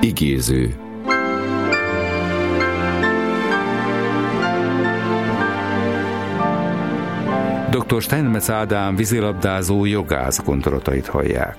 Igéző. Dr. Steinmetz Ádám vízilabdázó jogász gondolatait hallják.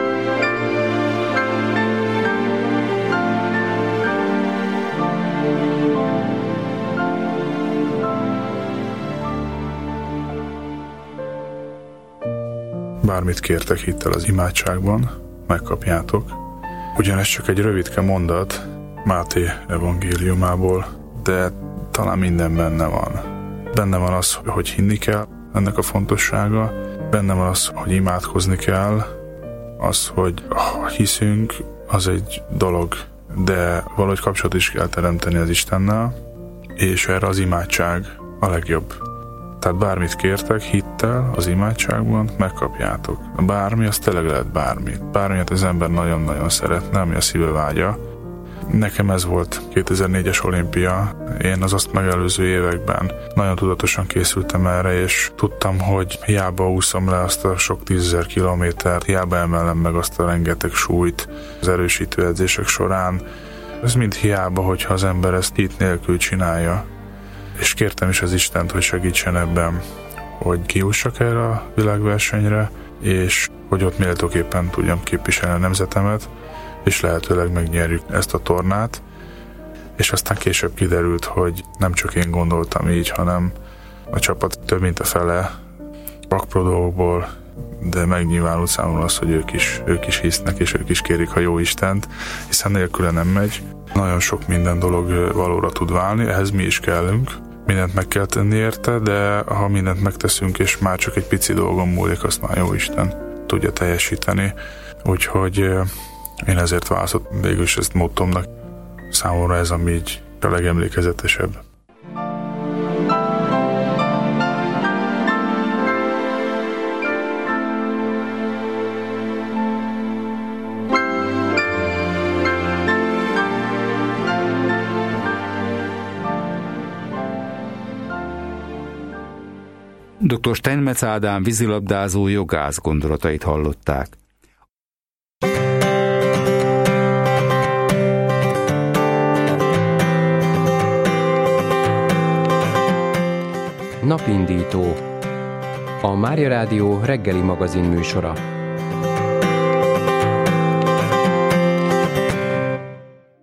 Bármit kértek hittel az imádságban, megkapjátok. Ugyanez csak egy rövidke mondat Máté evangéliumából, de talán minden benne van. Benne van az, hogy hinni kell, ennek a fontossága, benne van az, hogy imádkozni kell, az, hogy hiszünk, az egy dolog, de valahogy kapcsolat is kell teremteni az Istennel, és erre az imádság a legjobb. Tehát bármit kértek hittel az imádságban, megkapjátok. Bármi, az tényleg lehet bármi. Bármilyet az ember nagyon-nagyon szeretne, ami a szíve vágya. Nekem ez volt 2004-es olimpia. Én az azt megelőző években nagyon tudatosan készültem erre, és tudtam, hogy hiába úszom le azt a sok 10 000 kilométert, hiába emelem meg azt a rengeteg súlyt az erősítő edzések során. Ez mind hiába, hogyha az ember ezt hit nélkül csinálja. És kértem is az Istent, hogy segítsen ebben, hogy kijussak erre a világversenyre, és hogy ott méltóképpen tudjam képviselni a nemzetemet, és lehetőleg megnyerjük ezt a tornát. És aztán később kiderült, hogy nem csak én gondoltam így, hanem a csapat több mint a fele pakpro dolgokból, de megnyilvánult számomra az, hogy ők is hisznek, és ők is kérik a jó Istent, hiszen nélküle nem megy. Nagyon sok minden dolog valóra tud válni, ehhez mi is kellünk. Mindent meg kell tenni érte, de ha mindent megteszünk, és már csak egy pici dolgon múlik, azt már jó Isten tudja teljesíteni. Úgyhogy én ezért választottam végül is ezt mottomnak. Számomra ez ami így a legemlékezetesebb. Dr. Steinmetz Ádám vízilabdázó jogász gondolatait hallották. Napindító. A Mária Rádió reggeli magazin műsora.